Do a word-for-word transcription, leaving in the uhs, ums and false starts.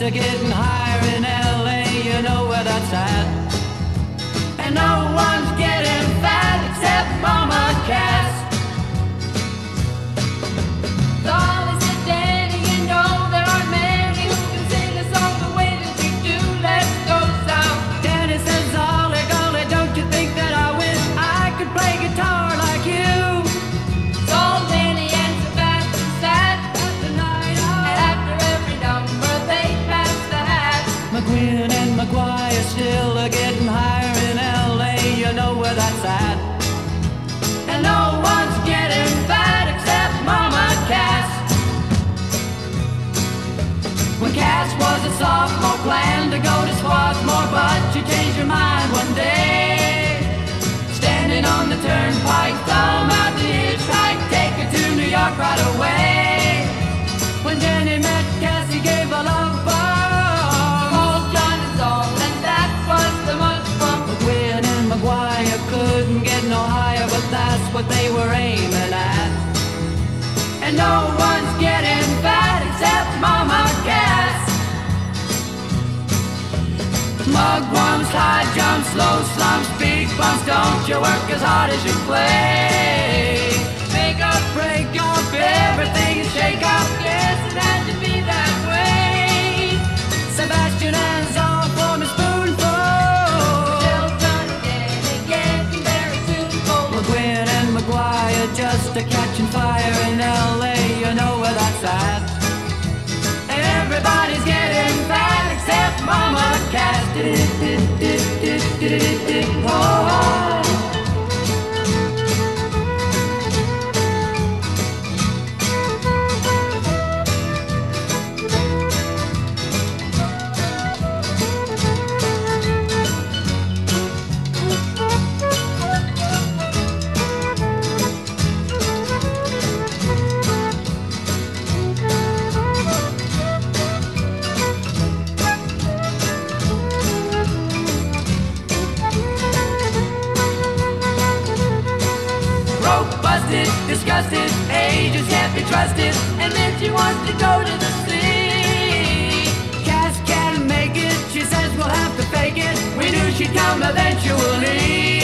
are getting higher in L A, you know where that's at. And no one's getting fat except Mama Cass. Dolly said, Danny, you know there aren't many who can sing a song the way that you do. Let's go south. Danny says, Ollie, golly, don't you think that I wish I could play guitar like you? So Danny and Sebastian sat at the night out, and after every number they passed the hat. McGuinn and McGuire still are getting higher in L A, you know where that's at. And no one's getting fat except Mama Cass. When Cass was a sophomore, planned to go to Swarthmore, but she changed her mind one day. Standing on the turnpike, thumb out the hitchhike, take her to New York right away. When Jenny met Cass, he gave a love bomb, Called John and Saul, and that was the much fun. McGuinn and McGuire couldn't get no higher, but that's what they were aiming at. And no one's getting fat except Mama Cass. Mugwumps, high jumps, low slumps, big bumps, don't you work as hard as you play. Make up, Break up everything and shake up. yes, it had to be that way. Sebastian and Saul form a spoonful. Till John and Danny getting very soon cold. McGuinn and McGuire just a catching fire in L A, you know where that's at. Everybody's getting fat except Mama Cass. Oh. Disgusted, ages can't be trusted, And then she wants to go to the sea. Cass can't make it, she says we'll have to fake it. We knew she'd come eventually.